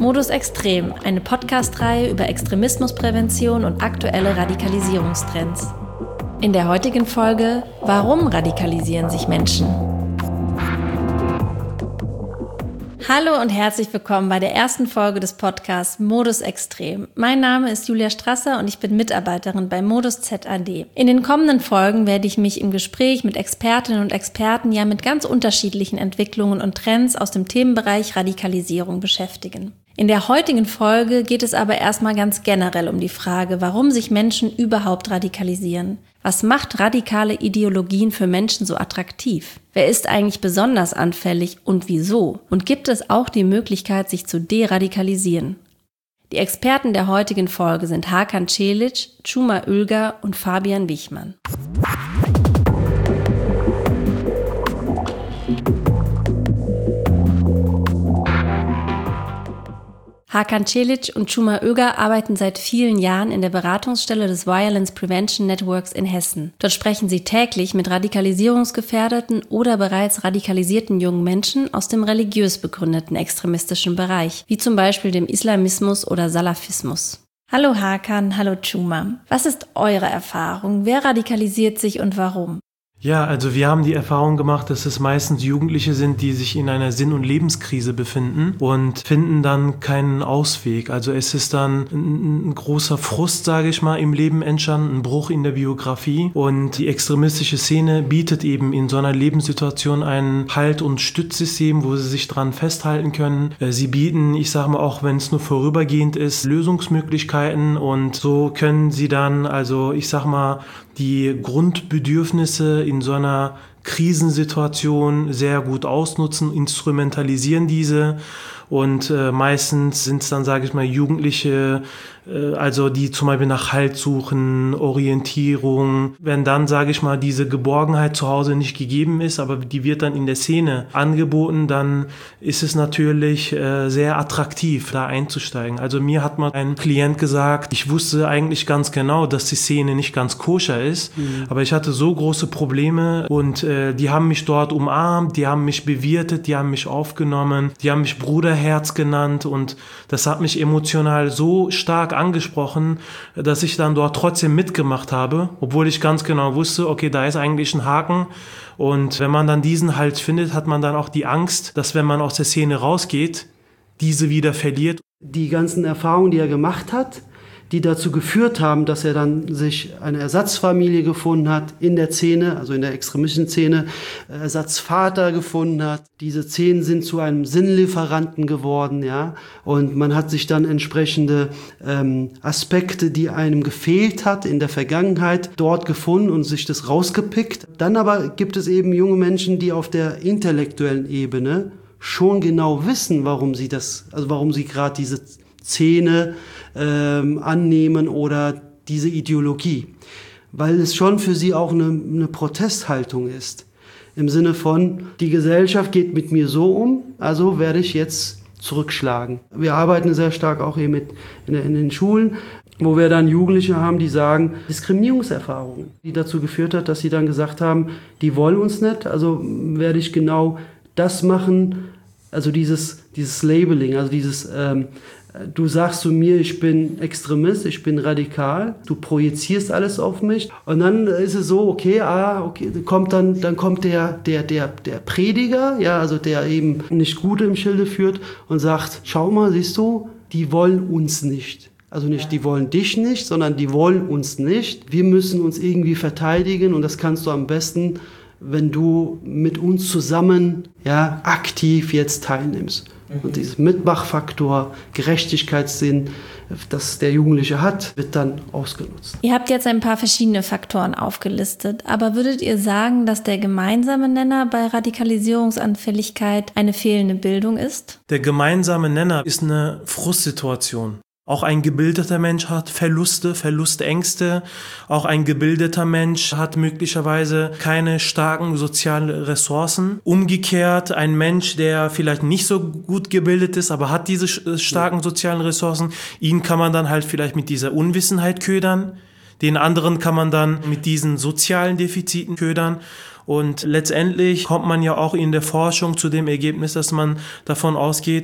Modus Extrem, eine Podcast-Reihe über Extremismusprävention und aktuelle Radikalisierungstrends. In der heutigen Folge: Warum radikalisieren sich Menschen? Hallo und herzlich willkommen bei der ersten Folge des Podcasts Modus Extrem. Mein Name ist Julia Strasser und ich bin Mitarbeiterin bei Modus ZAD. In den kommenden Folgen werde ich mich im Gespräch mit Expertinnen und Experten mit ganz unterschiedlichen Entwicklungen und Trends aus dem Themenbereich Radikalisierung beschäftigen. In der heutigen Folge geht es aber erstmal ganz generell um die Frage, warum sich Menschen überhaupt radikalisieren. Was macht radikale Ideologien für Menschen so attraktiv? Wer ist eigentlich besonders anfällig und wieso? Und gibt es auch die Möglichkeit, sich zu deradikalisieren? Die Experten der heutigen Folge sind Hakan Çeliç, Cuma Ülger und Fabian Wichmann. Hakan Çeliç und Cuma Ülger arbeiten seit vielen Jahren in der Beratungsstelle des Violence Prevention Networks in Hessen. Dort sprechen sie täglich mit radikalisierungsgefährdeten oder bereits radikalisierten jungen Menschen aus dem religiös begründeten extremistischen Bereich, wie zum Beispiel dem Islamismus oder Salafismus. Hallo Hakan, hallo Cuma. Was ist eure Erfahrung? Wer radikalisiert sich und warum? Ja, also wir haben die Erfahrung gemacht, dass es meistens Jugendliche sind, die sich in einer Sinn- und Lebenskrise befinden und finden dann keinen Ausweg. Also es ist dann ein großer Frust, sage ich mal, im Leben entstanden, ein Bruch in der Biografie, und die extremistische Szene bietet eben in so einer Lebenssituation ein Halt- und Stützsystem, wo sie sich dran festhalten können. Sie bieten, ich sage mal, auch wenn es nur vorübergehend ist, Lösungsmöglichkeiten, und so können sie dann, also ich sage mal, die Grundbedürfnisse in so einer Krisensituation sehr gut ausnutzen, instrumentalisieren diese, und meistens sind es dann, sage ich mal, Jugendliche, also die zum Beispiel nach Halt suchen, Orientierung. Wenn dann, sage ich mal, diese Geborgenheit zu Hause nicht gegeben ist, aber die wird dann in der Szene angeboten, dann ist es natürlich sehr attraktiv, da einzusteigen. Also mir hat mal ein Klient gesagt, ich wusste eigentlich ganz genau, dass die Szene nicht ganz koscher ist, aber ich hatte so große Probleme, und die haben mich dort umarmt, die haben mich bewirtet, die haben mich aufgenommen, die haben mich Bruderherz genannt, und das hat mich emotional so stark angesprochen, dass ich dann dort trotzdem mitgemacht habe, obwohl ich ganz genau wusste, okay, da ist eigentlich ein Haken. Und wenn man dann diesen Halt findet, hat man dann auch die Angst, dass wenn man aus der Szene rausgeht, diese wieder verliert. Die ganzen Erfahrungen, die er gemacht hat, die dazu geführt haben, dass er dann sich eine Ersatzfamilie gefunden hat in der Szene, also in der extremistischen Szene, Ersatzvater gefunden hat. Diese Szenen sind zu einem Sinnlieferanten geworden, ja, und man hat sich dann entsprechende Aspekte, die einem gefehlt hat in der Vergangenheit, dort gefunden und sich das rausgepickt. Dann aber gibt es eben junge Menschen, die auf der intellektuellen Ebene schon genau wissen, warum sie gerade diese Szene annehmen oder diese Ideologie, weil es schon für sie auch eine Protesthaltung ist, im Sinne von, die Gesellschaft geht mit mir so um, also werde ich jetzt zurückschlagen. Wir arbeiten sehr stark auch hier in den Schulen, wo wir dann Jugendliche haben, die sagen, Diskriminierungserfahrungen, die dazu geführt hat, dass sie dann gesagt haben, die wollen uns nicht, also werde ich genau das machen, also dieses Labeling, also du sagst zu mir, ich bin Extremist, ich bin radikal, du projizierst alles auf mich, und dann ist es so, okay, dann kommt der Prediger, ja, also der eben nicht gut im Schilde führt und sagt, schau mal, siehst du, die wollen uns nicht. Also nicht, die wollen dich nicht, sondern die wollen uns nicht. Wir müssen uns irgendwie verteidigen, und das kannst du am besten, wenn du mit uns zusammen, ja, aktiv jetzt teilnimmst. Und dieser Mitmachfaktor, Gerechtigkeitssinn, das der Jugendliche hat, wird dann ausgenutzt. Ihr habt jetzt ein paar verschiedene Faktoren aufgelistet, aber würdet ihr sagen, dass der gemeinsame Nenner bei Radikalisierungsanfälligkeit eine fehlende Bildung ist? Der gemeinsame Nenner ist eine Frustsituation. Auch ein gebildeter Mensch hat Verlustängste. Auch ein gebildeter Mensch hat möglicherweise keine starken sozialen Ressourcen. Umgekehrt, ein Mensch, der vielleicht nicht so gut gebildet ist, aber hat diese starken sozialen Ressourcen, ihn kann man dann halt vielleicht mit dieser Unwissenheit ködern. Den anderen kann man dann mit diesen sozialen Defiziten ködern. Und letztendlich kommt man ja auch in der Forschung zu dem Ergebnis, dass man davon ausgeht,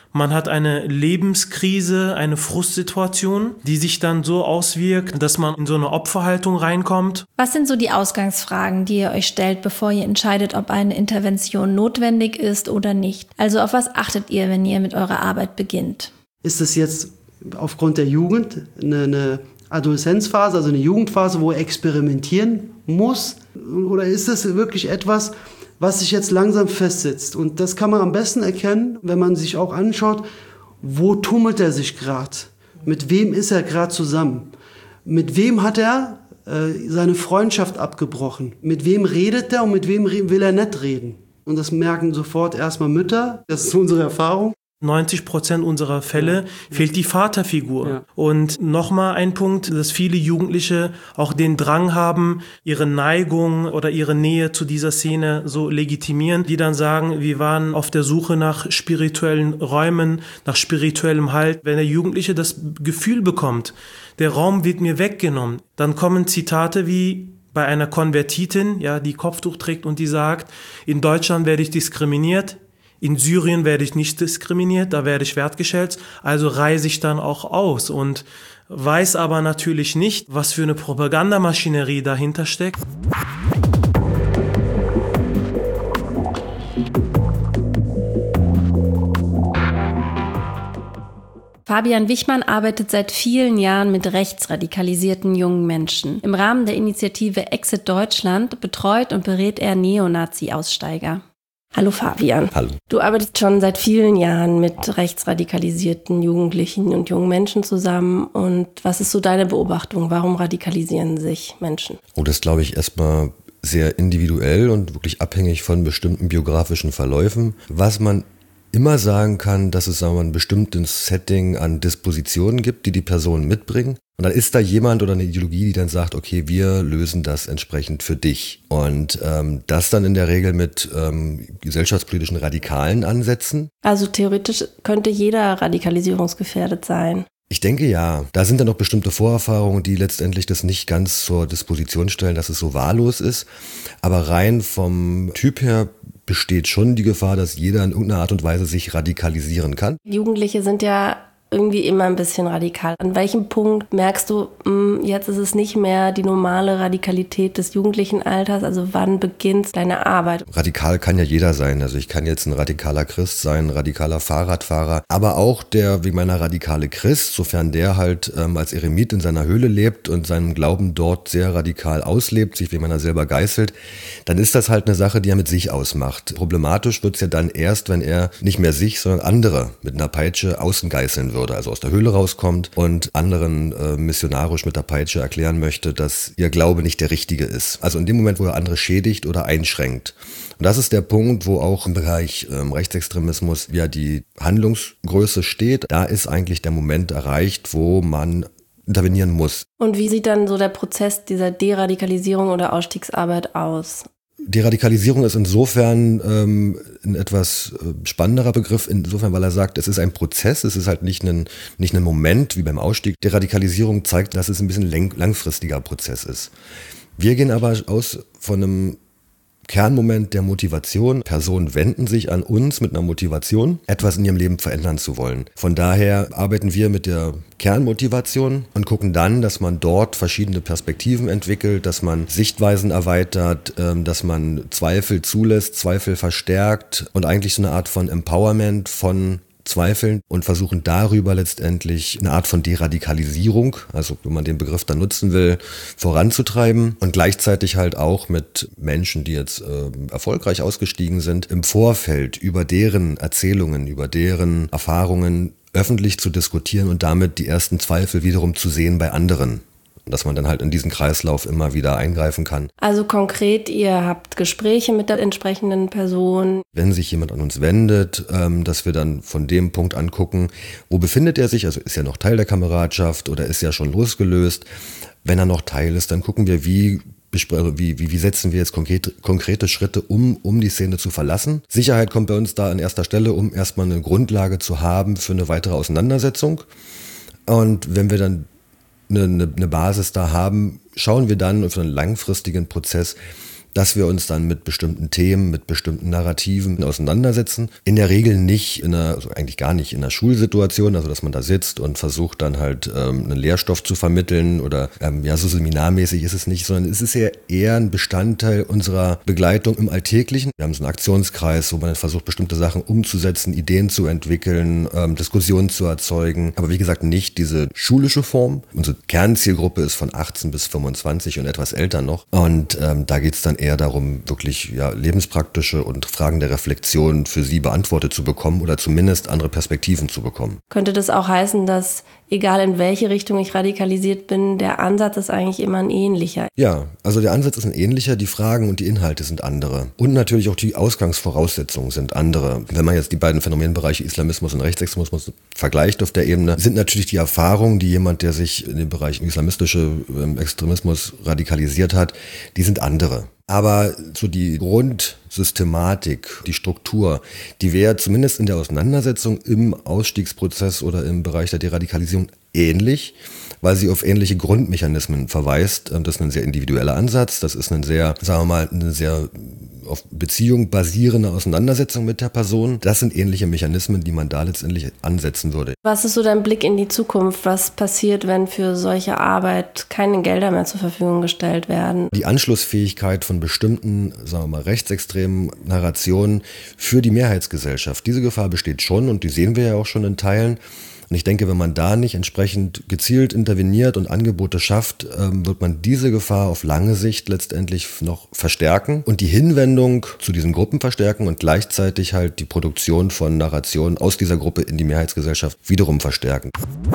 Man hat eine Lebenskrise, eine Frustsituation, die sich dann so auswirkt, dass man in so eine Opferhaltung reinkommt. Was sind so die Ausgangsfragen, die ihr euch stellt, bevor ihr entscheidet, ob eine Intervention notwendig ist oder nicht? Also auf was achtet ihr, wenn ihr mit eurer Arbeit beginnt? Ist es jetzt aufgrund der Jugend eine Adoleszenzphase, also eine Jugendphase, wo er experimentieren muss? Oder ist es wirklich etwas, was sich jetzt langsam festsetzt? Und das kann man am besten erkennen, wenn man sich auch anschaut, wo tummelt er sich gerade? Mit wem ist er gerade zusammen? Mit wem hat er seine Freundschaft abgebrochen? Mit wem redet er und mit wem will er nicht reden? Und das merken sofort erstmal Mütter, das ist unsere Erfahrung. 90% unserer Fälle fehlt die Vaterfigur. Ja. Und nochmal ein Punkt, dass viele Jugendliche auch den Drang haben, ihre Neigung oder ihre Nähe zu dieser Szene so legitimieren, die dann sagen, wir waren auf der Suche nach spirituellen Räumen, nach spirituellem Halt. Wenn der Jugendliche das Gefühl bekommt, der Raum wird mir weggenommen, dann kommen Zitate wie bei einer Konvertitin, ja, die Kopftuch trägt und die sagt, in Deutschland werde ich diskriminiert, in Syrien werde ich nicht diskriminiert, da werde ich wertgeschätzt, also reise ich dann auch aus und weiß aber natürlich nicht, was für eine Propagandamaschinerie dahinter steckt. Fabian Wichmann arbeitet seit vielen Jahren mit rechtsradikalisierten jungen Menschen. Im Rahmen der Initiative Exit Deutschland betreut und berät er Neonazi-Aussteiger. Hallo Fabian. Hallo. Du arbeitest schon seit vielen Jahren mit rechtsradikalisierten Jugendlichen und jungen Menschen zusammen. Und was ist so deine Beobachtung? Warum radikalisieren sich Menschen? Oh, das glaube ich erstmal sehr individuell und wirklich abhängig von bestimmten biografischen Verläufen. Was man immer sagen kann, dass es ein bestimmtes Setting an Dispositionen gibt, die die Personen mitbringen. Und dann ist da jemand oder eine Ideologie, die dann sagt, okay, wir lösen das entsprechend für dich. Und das dann in der Regel mit gesellschaftspolitischen radikalen Ansätzen. Also theoretisch könnte jeder radikalisierungsgefährdet sein. Ich denke ja. Da sind dann noch bestimmte Vorerfahrungen, die letztendlich das nicht ganz zur Disposition stellen, dass es so wahllos ist. Aber rein vom Typ her besteht schon die Gefahr, dass jeder in irgendeiner Art und Weise sich radikalisieren kann. Jugendliche sind ja irgendwie immer ein bisschen radikal. An welchem Punkt merkst du, jetzt ist es nicht mehr die normale Radikalität des jugendlichen Alters? Also wann beginnt deine Arbeit? Radikal kann ja jeder sein. Also ich kann jetzt ein radikaler Christ sein, ein radikaler Fahrradfahrer, aber auch der, wie meiner radikale Christ, sofern der halt als Eremit in seiner Höhle lebt und seinen Glauben dort sehr radikal auslebt, sich wie meiner selber geißelt, dann ist das halt eine Sache, die er mit sich ausmacht. Problematisch wird's ja dann erst, wenn er nicht mehr sich, sondern andere mit einer Peitsche außen geißeln würde, also aus der Höhle rauskommt und anderen missionarisch mit der Peitsche erklären möchte, dass ihr Glaube nicht der richtige ist. Also in dem Moment, wo er andere schädigt oder einschränkt. Und das ist der Punkt, wo auch im Bereich Rechtsextremismus ja die Handlungsgröße steht. Da ist eigentlich der Moment erreicht, wo man intervenieren muss. Und wie sieht dann so der Prozess dieser Deradikalisierung oder Ausstiegsarbeit aus? Deradikalisierung ist insofern ein etwas spannenderer Begriff, insofern, weil er sagt, es ist ein Prozess, es ist halt nicht ein Moment wie beim Ausstieg. Deradikalisierung zeigt, dass es ein bisschen langfristiger Prozess ist. Wir gehen aber aus von einem Kernmoment der Motivation. Personen wenden sich an uns mit einer Motivation, etwas in ihrem Leben verändern zu wollen. Von daher arbeiten wir mit der Kernmotivation und gucken dann, dass man dort verschiedene Perspektiven entwickelt, dass man Sichtweisen erweitert, dass man Zweifel zulässt, Zweifel verstärkt und eigentlich so eine Art von Empowerment von Zweifeln und versuchen darüber letztendlich eine Art von Deradikalisierung, also wenn man den Begriff dann nutzen will, voranzutreiben und gleichzeitig halt auch mit Menschen, die jetzt erfolgreich ausgestiegen sind, im Vorfeld über deren Erzählungen, über deren Erfahrungen öffentlich zu diskutieren und damit die ersten Zweifel wiederum zu sehen bei anderen. Dass man dann halt in diesen Kreislauf immer wieder eingreifen kann. Also konkret, ihr habt Gespräche mit der entsprechenden Person. Wenn sich jemand an uns wendet, dass wir dann von dem Punkt angucken, wo befindet er sich, also ist er noch Teil der Kameradschaft oder ist er schon losgelöst. Wenn er noch Teil ist, dann gucken wir, wie setzen wir jetzt konkrete Schritte, um die Szene zu verlassen. Sicherheit kommt bei uns da an erster Stelle, um erstmal eine Grundlage zu haben für eine weitere Auseinandersetzung. Und wenn wir dann eine Basis da haben, schauen wir dann für einen langfristigen Prozess, dass wir uns dann mit bestimmten Themen, mit bestimmten Narrativen auseinandersetzen. In der Regel nicht also eigentlich gar nicht in einer Schulsituation, also dass man da sitzt und versucht dann halt einen Lehrstoff zu vermitteln oder so seminarmäßig ist es nicht, sondern es ist ja eher ein Bestandteil unserer Begleitung im Alltäglichen. Wir haben so einen Aktionskreis, wo man dann versucht, bestimmte Sachen umzusetzen, Ideen zu entwickeln, Diskussionen zu erzeugen. Aber wie gesagt, nicht diese schulische Form. Unsere Kernzielgruppe ist von 18 bis 25 und etwas älter noch. Und da geht es dann eher darum, wirklich lebenspraktische und Fragen der Reflexion für sie beantwortet zu bekommen oder zumindest andere Perspektiven zu bekommen. Könnte das auch heißen, dass egal in welche Richtung ich radikalisiert bin, der Ansatz ist eigentlich immer ein ähnlicher? Ja, also der Ansatz ist ein ähnlicher, die Fragen und die Inhalte sind andere. Und natürlich auch die Ausgangsvoraussetzungen sind andere. Wenn man jetzt die beiden Phänomenbereiche Islamismus und Rechtsextremismus vergleicht auf der Ebene, sind natürlich die Erfahrungen, die jemand, der sich in dem Bereich islamistische Extremismus radikalisiert hat, die sind andere. Aber so die Grundsystematik, die Struktur, die wäre zumindest in der Auseinandersetzung im Ausstiegsprozess oder im Bereich der Deradikalisierung ähnlich, weil sie auf ähnliche Grundmechanismen verweist. Das ist ein sehr individueller Ansatz, das ist eine sehr auf Beziehung basierende Auseinandersetzung mit der Person. Das sind ähnliche Mechanismen, die man da letztendlich ansetzen würde. Was ist so dein Blick in die Zukunft? Was passiert, wenn für solche Arbeit keine Gelder mehr zur Verfügung gestellt werden? Die Anschlussfähigkeit von bestimmten, rechtsextremen Narrationen für die Mehrheitsgesellschaft. Diese Gefahr besteht schon und die sehen wir ja auch schon in Teilen. Und ich denke, wenn man da nicht entsprechend gezielt interveniert und Angebote schafft, wird man diese Gefahr auf lange Sicht letztendlich noch verstärken und die Hinwendung zu diesen Gruppen verstärken und gleichzeitig halt die Produktion von Narrationen aus dieser Gruppe in die Mehrheitsgesellschaft wiederum verstärken.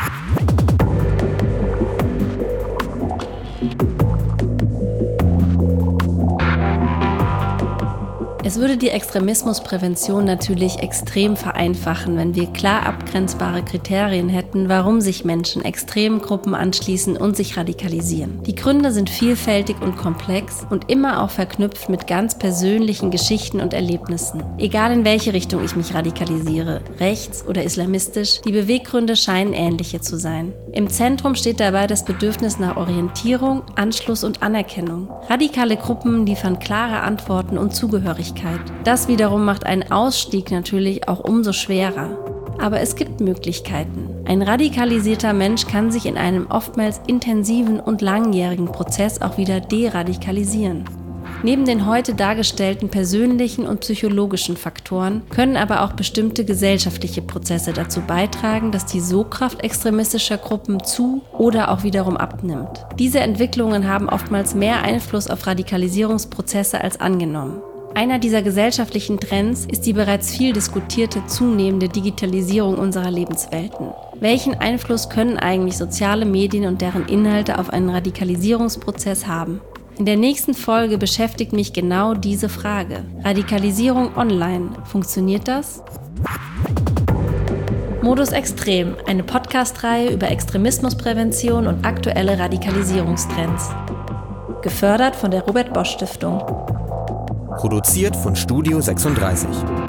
Es würde die Extremismusprävention natürlich extrem vereinfachen, wenn wir klar abgrenzbare Kriterien hätten, warum sich Menschen extremen Gruppen anschließen und sich radikalisieren. Die Gründe sind vielfältig und komplex und immer auch verknüpft mit ganz persönlichen Geschichten und Erlebnissen. Egal in welche Richtung ich mich radikalisiere, rechts oder islamistisch, die Beweggründe scheinen ähnliche zu sein. Im Zentrum steht dabei das Bedürfnis nach Orientierung, Anschluss und Anerkennung. Radikale Gruppen liefern klare Antworten und Zugehörigkeit. Das wiederum macht einen Ausstieg natürlich auch umso schwerer. Aber es gibt Möglichkeiten. Ein radikalisierter Mensch kann sich in einem oftmals intensiven und langjährigen Prozess auch wieder deradikalisieren. Neben den heute dargestellten persönlichen und psychologischen Faktoren können aber auch bestimmte gesellschaftliche Prozesse dazu beitragen, dass die Sogkraft extremistischer Gruppen zu- oder auch wiederum abnimmt. Diese Entwicklungen haben oftmals mehr Einfluss auf Radikalisierungsprozesse als angenommen. Einer dieser gesellschaftlichen Trends ist die bereits viel diskutierte zunehmende Digitalisierung unserer Lebenswelten. Welchen Einfluss können eigentlich soziale Medien und deren Inhalte auf einen Radikalisierungsprozess haben? In der nächsten Folge beschäftigt mich genau diese Frage. Radikalisierung online. Funktioniert das? Modus Extrem, eine Podcast-Reihe über Extremismusprävention und aktuelle Radikalisierungstrends. Gefördert von der Robert Bosch Stiftung. Produziert von Studio 36.